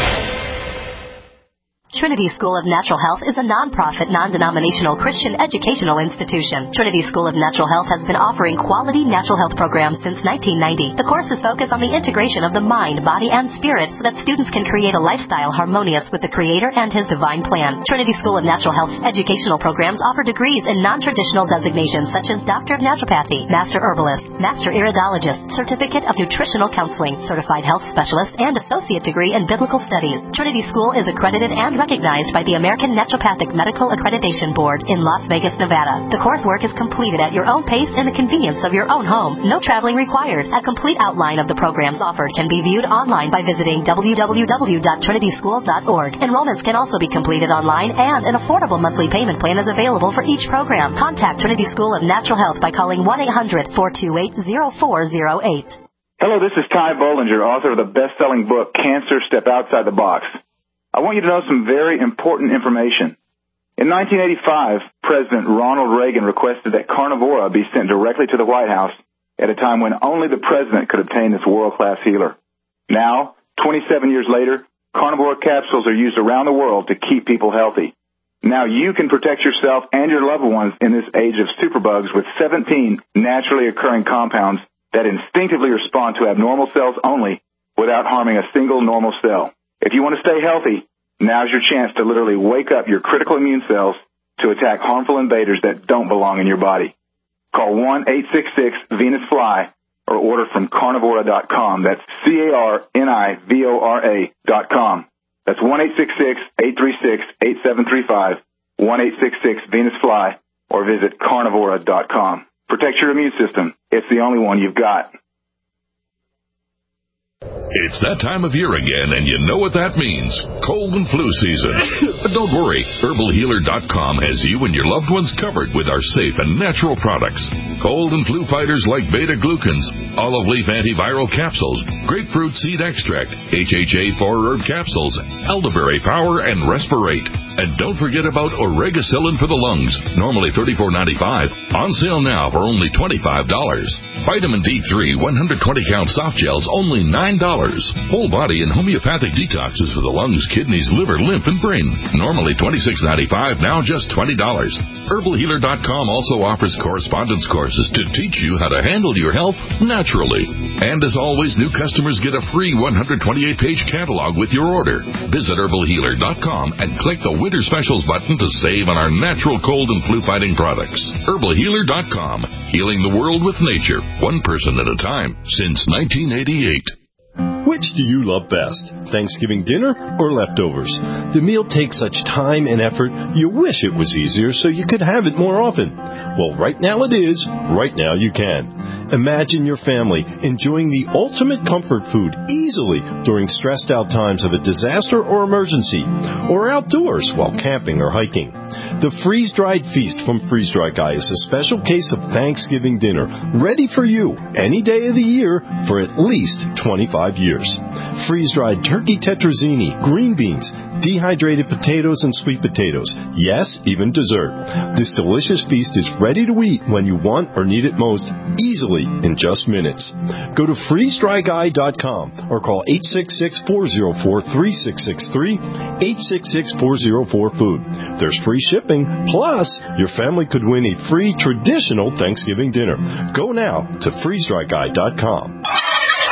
Trinity School of Natural Health is a non-profit, non-denominational Christian educational institution. Trinity School of Natural Health has been offering quality natural health programs since 1990. The courses focus on the integration of the mind, body, and spirit so that students can create a lifestyle harmonious with the Creator and His divine plan. Trinity School of Natural Health's educational programs offer degrees in non-traditional designations such as Doctor of Naturopathy, Master Herbalist, Master Iridologist, Certificate of Nutritional Counseling, Certified Health Specialist, and Associate Degree in Biblical Studies. Trinity School is accredited and recognized by the American Naturopathic Medical Accreditation Board in Las Vegas, Nevada. The coursework is completed at your own pace in the convenience of your own home. No traveling required. A complete outline of the programs offered can be viewed online by visiting www.trinityschool.org. Enrollments can also be completed online, and an affordable monthly payment plan is available for each program. Contact Trinity School of Natural Health by calling 1-800-428-0408. Hello, this is Ty Bollinger, author of the best-selling book, Cancer, Step Outside the Box. I want you to know some very important information. In 1985, President Ronald Reagan requested that Carnivora be sent directly to the White House at a time when only the president could obtain this world-class healer. Now, 27 years later, Carnivora capsules are used around the world to keep people healthy. Now you can protect yourself and your loved ones in this age of superbugs with 17 naturally occurring compounds that instinctively respond to abnormal cells only without harming a single normal cell. If you want to stay healthy, now's your chance to literally wake up your critical immune cells to attack harmful invaders that don't belong in your body. Call 1-866-VENUS-FLY or order from Carnivora.com. That's Carnivora.com. That's 1-866-836-8735, 1-866-VENUS-FLY, or visit Carnivora.com. Protect your immune system. It's the only one you've got. It's that time of year again, and you know what that means. Cold and flu season. But don't worry. HerbalHealer.com has you and your loved ones covered with our safe and natural products. Cold and flu fighters like beta-glucans, olive leaf antiviral capsules, grapefruit seed extract, HHA 4-herb capsules, elderberry power, and respirate. And don't forget about Oregacillin for the lungs, normally $34.95, on sale now for only $25. Vitamin D3 120-count soft gels, only $9. Whole body and homeopathic detoxes for the lungs, kidneys, liver, lymph, and brain, normally $26.95, now just $20. HerbalHealer.com also offers correspondence courses to teach you how to handle your health naturally. And as always, new customers get a free 128-page catalog with your order. Visit HerbalHealer.com and click the Winter Specials button to save on our natural cold and flu-fighting products. HerbalHealer.com, healing the world with nature, one person at a time, since 1988. Which do you love best, Thanksgiving dinner or leftovers? The meal takes such time and effort, you wish it was easier so you could have it more often. Well, right now it is. Right now you can. Imagine your family enjoying the ultimate comfort food easily during stressed out times of a disaster or emergency, or outdoors while camping or hiking. The freeze-dried feast from Freeze Dry Guy is a special case of Thanksgiving dinner ready for you any day of the year for at least 25 years. Freeze-dried turkey tetrazzini, green beans, dehydrated potatoes and sweet potatoes. Yes, even dessert. This delicious feast is ready to eat when you want or need it most, easily in just minutes. Go to freezedryguy.com or call 866-404-3663, 866-404-FOOD. There's free shipping, plus your family could win a free traditional Thanksgiving dinner. Go now to freezedryguy.com.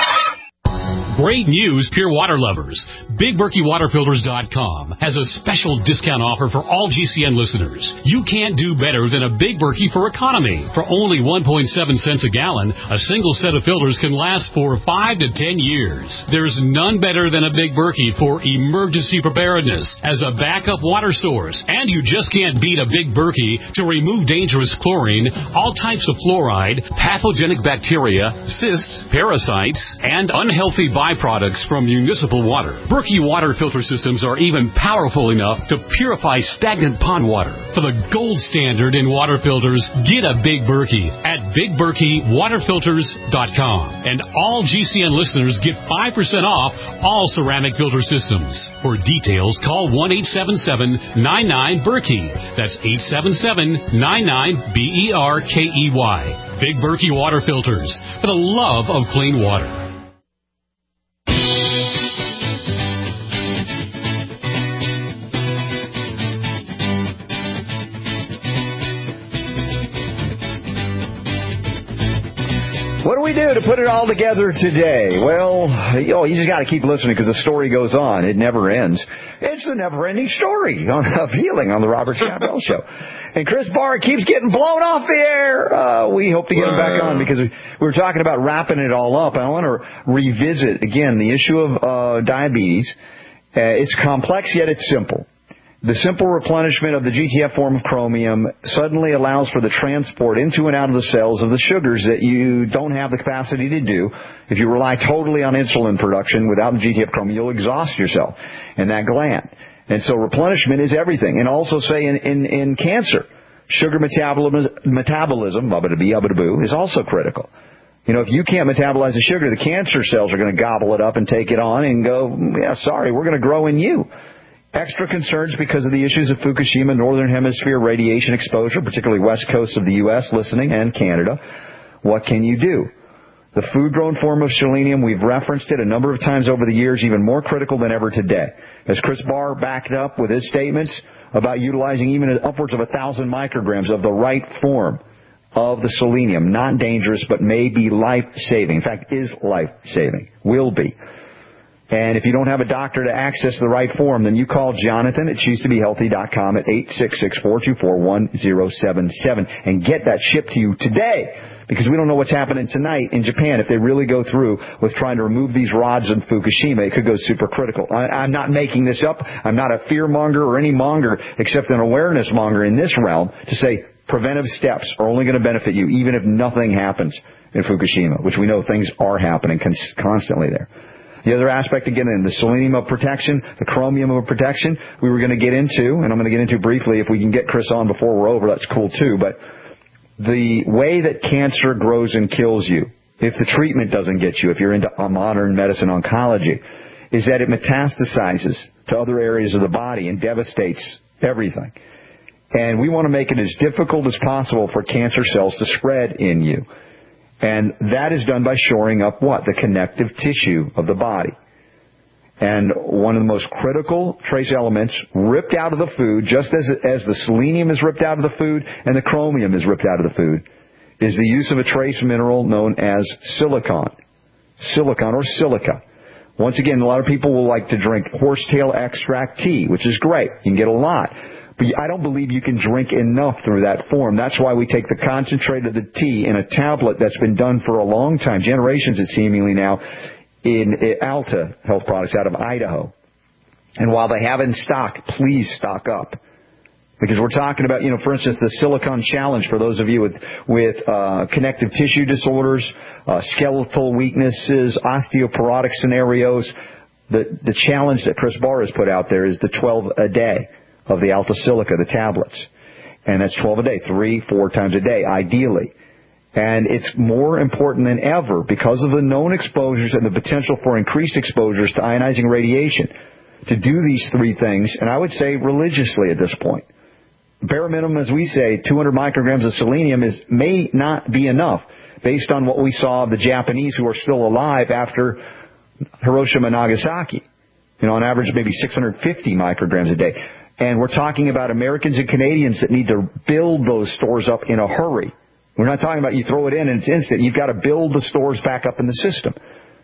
Great news, pure water lovers. BigBerkeyWaterFilters.com has a special discount offer for all GCN listeners. You can't do better than a Big Berkey for economy. For only 1.7 cents a gallon, a single set of filters can last for 5 to 10 years. There's none better than a Big Berkey for emergency preparedness as a backup water source. And you just can't beat a Big Berkey to remove dangerous chlorine, all types of fluoride, pathogenic bacteria, cysts, parasites, and unhealthy byproducts from municipal water. Berkey water filter systems are even powerful enough to purify stagnant pond water. For the gold standard in water filters, get a Big Berkey at BigBerkeyWaterFilters.com. And all GCN listeners get 5% off all ceramic filter systems. For details, call 1-877-99-BERKEY. That's 877-99-BERKEY. Big Berkey Water Filters, for the love of clean water. What do we do to put it all together today? Well, you just got to keep listening because the story goes on. It never ends. It's the never-ending story of healing on the Robert Scott Bell Show. And Chris Barr keeps getting blown off the air. We hope to get him back on because we were talking about wrapping it all up. I want to revisit, again, the issue of diabetes. It's complex, yet it's simple. The simple replenishment of the GTF form of chromium suddenly allows for the transport into and out of the cells of the sugars that you don't have the capacity to do. If you rely totally on insulin production without the GTF chromium, you'll exhaust yourself in that gland. And so replenishment is everything. And also, say, in cancer, sugar metabolism, is also critical. You know, if you can't metabolize the sugar, the cancer cells are going to gobble it up and take it on and go, yeah, sorry, we're going to grow in you. Extra concerns because of the issues of Fukushima, Northern Hemisphere radiation exposure, particularly west coast of the U.S. listening, and Canada. What can you do? The food-grown form of selenium, we've referenced it a number of times over the years, even more critical than ever today. As Chris Barr backed up with his statements about utilizing even upwards of 1,000 micrograms of the right form of the selenium, not dangerous, but may be life-saving. In fact, is life-saving, will be. And if you don't have a doctor to access the right form, then you call Jonathan at ChooseToBeHealthy.com at 866-424-1077 and get that shipped to you today. Because we don't know what's happening tonight in Japan. If they really go through with trying to remove these rods in Fukushima, it could go super critical. I'm not making this up. I'm not a fear monger or any monger except an awareness monger in this realm to say preventive steps are only going to benefit you even if nothing happens in Fukushima, which we know things are happening constantly there. The other aspect, again, in the selenium of protection, the chromium of protection, we were going to get into, and I'm going to get into briefly. If we can get Chris on before we're over, that's cool too. But the way that cancer grows and kills you, if the treatment doesn't get you, if you're into modern medicine oncology, is that it metastasizes to other areas of the body and devastates everything. And we want to make it as difficult as possible for cancer cells to spread in you. And that is done by shoring up what? The connective tissue of the body. And one of the most critical trace elements ripped out of the food, just as the selenium is ripped out of the food and the chromium is ripped out of the food, is the use of a trace mineral known as silicon. Silicon or silica. Once again, a lot of people will like to drink horsetail extract tea, which is great. You can get a lot. But I don't believe you can drink enough through that form. That's why we take the concentrate of the tea in a tablet that's been done for a long time, generations it seemingly now, in Alta Health Products out of Idaho. And while they have in stock, please stock up. Because we're talking about, for instance, the Silicon Challenge for those of you with connective tissue disorders, skeletal weaknesses, osteoporotic scenarios. The challenge that Chris Barr has put out there is the 12 a day. Of the Alta Silica, the tablets. And that's 12 a day, 3-4 times a day, ideally. And it's more important than ever because of the known exposures and the potential for increased exposures to ionizing radiation to do these three things, and I would say religiously at this point. Bare minimum, as we say, 200 micrograms of selenium may not be enough based on what we saw of the Japanese who are still alive after Hiroshima and Nagasaki. On average, maybe 650 micrograms a day. And we're talking about Americans and Canadians that need to build those stores up in a hurry. We're not talking about you throw it in and it's instant. You've got to build the stores back up in the system.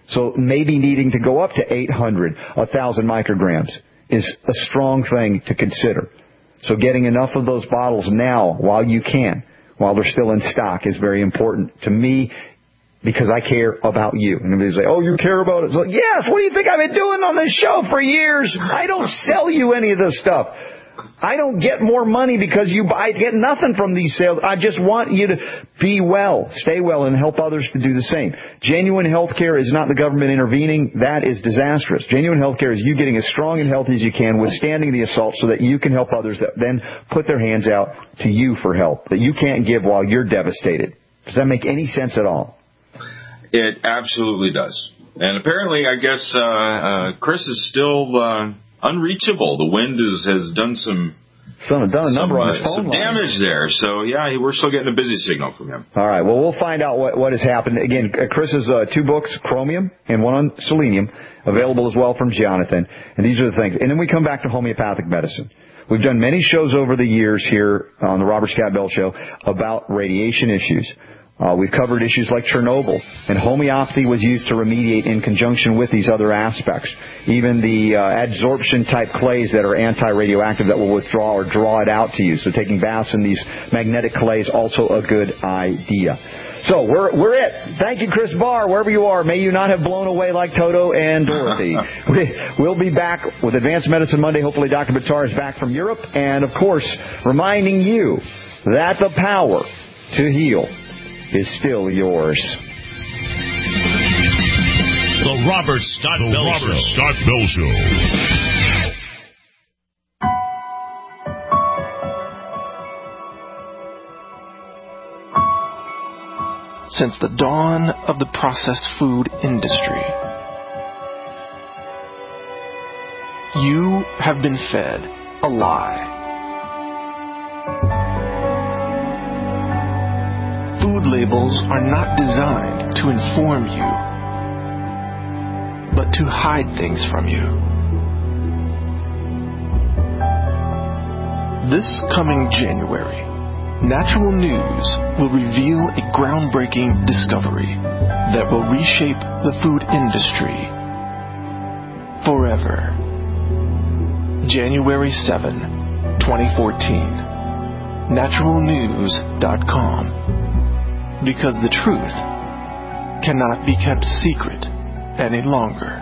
So maybe needing to go up to 800, 1,000 micrograms is a strong thing to consider. So getting enough of those bottles now while you can, while they're still in stock, is very important to me because I care about you. And everybody say, oh, you care about it? So, yes, what do you think I've been doing on this show for years? I don't sell you any of this stuff. I don't get more money because I get nothing from these sales. I just want you to be well, stay well, and help others to do the same. Genuine healthcare is not the government intervening. That is disastrous. Genuine healthcare is you getting as strong and healthy as you can, withstanding the assault so that you can help others that then put their hands out to you for help that you can't give while you're devastated. Does that make any sense at all? It absolutely does. And apparently, I guess, Chris is still unreachable. The wind has done some damage there. So, yeah, we're still getting a busy signal from him. All right. Well, we'll find out what has happened. Again, Chris has 2 books, Chromium and one on selenium, available as well from Jonathan. And these are the things. And then we come back to homeopathic medicine. We've done many shows over the years here on the Robert Scott Bell Show about radiation issues. We've covered issues like Chernobyl, and homeopathy was used to remediate in conjunction with these other aspects. Even the adsorption-type clays that are anti-radioactive that will withdraw or draw it out to you. So taking baths in these magnetic clays, also a good idea. So we're it. Thank you, Chris Barr, wherever you are. May you not have blown away like Toto and Dorothy. We'll be back with Advanced Medicine Monday. Hopefully Dr. Buttar is back from Europe. And, of course, reminding you that the power to heal is still yours. The Robert Scott Bell Show. Since the dawn of the processed food industry, you have been fed a lie. Food labels are not designed to inform you, but to hide things from you. This coming January, Natural News will reveal a groundbreaking discovery that will reshape the food industry forever. January 7, 2014. naturalnews.com. Because the truth cannot be kept secret any longer.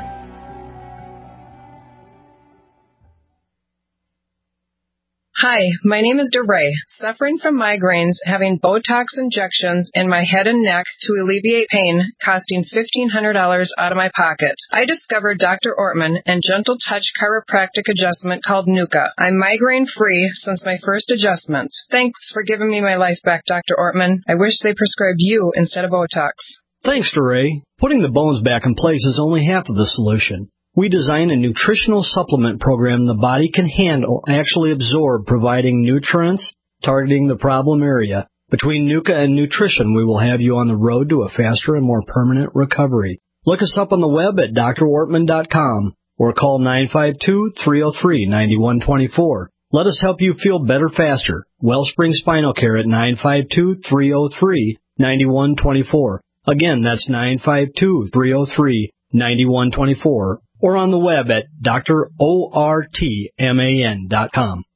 Hi, my name is DeRay, suffering from migraines, having Botox injections in my head and neck to alleviate pain, costing $1,500 out of my pocket. I discovered Dr. Ortman and Gentle Touch chiropractic adjustment called Nuka. I'm migraine-free since my first adjustment. Thanks for giving me my life back, Dr. Ortman. I wish they prescribed you instead of Botox. Thanks, DeRay. Putting the bones back in place is only half of the solution. We design a nutritional supplement program the body can handle, actually absorb, providing nutrients, targeting the problem area. Between Nuka and nutrition, we will have you on the road to a faster and more permanent recovery. Look us up on the web at drortman.com or call 952-303-9124. Let us help you feel better faster. Wellspring Spinal Care at 952-303-9124. Again, that's 952-303-9124. Or on the web at drortman.com.